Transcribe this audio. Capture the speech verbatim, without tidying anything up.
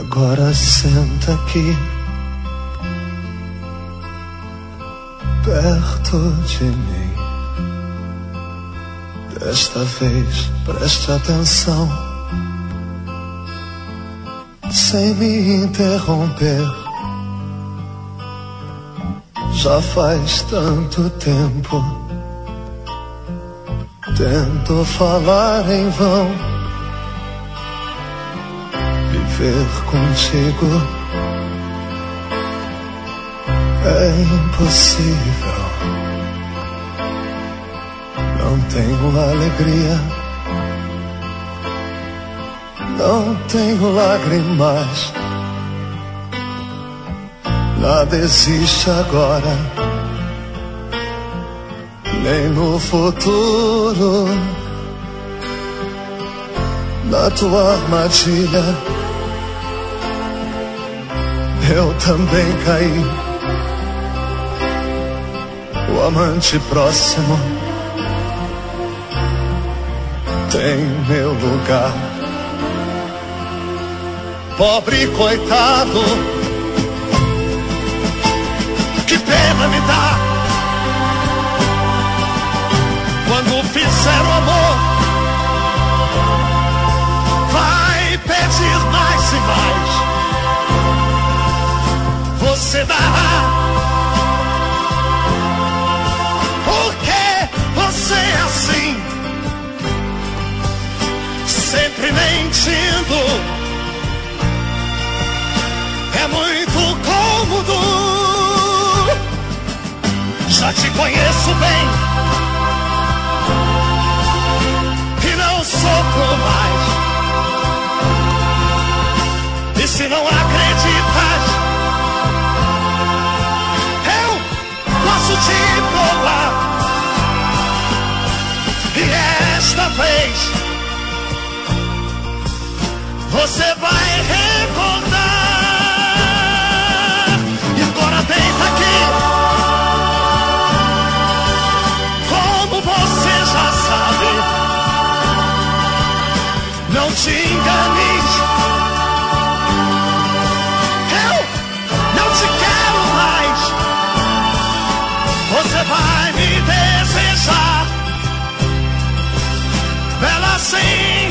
Agora senta aqui, perto de mim. Desta vez preste atenção, sem me interromper. Já faz tanto tempo tento falar em vão. Viver contigo é impossível. Não tenho alegria, não tenho lágrimas. Nada existe agora, nem no futuro. Na tua armadilha eu também caí. O amante próximo tem meu lugar. Pobre coitado, que pena me dá quando fizer o amor. Vai pedir mais e mais, você dará. Por que você é assim, sempre mentindo? É muito cômodo, já te conheço bem e não sofro mais. E se não acreditas, eu posso te provar. E esta vez você vai recordar. E agora deita aqui, como você já sabe. Não te enganes, eu não te quero mais. Você vai me desejar, bela assim.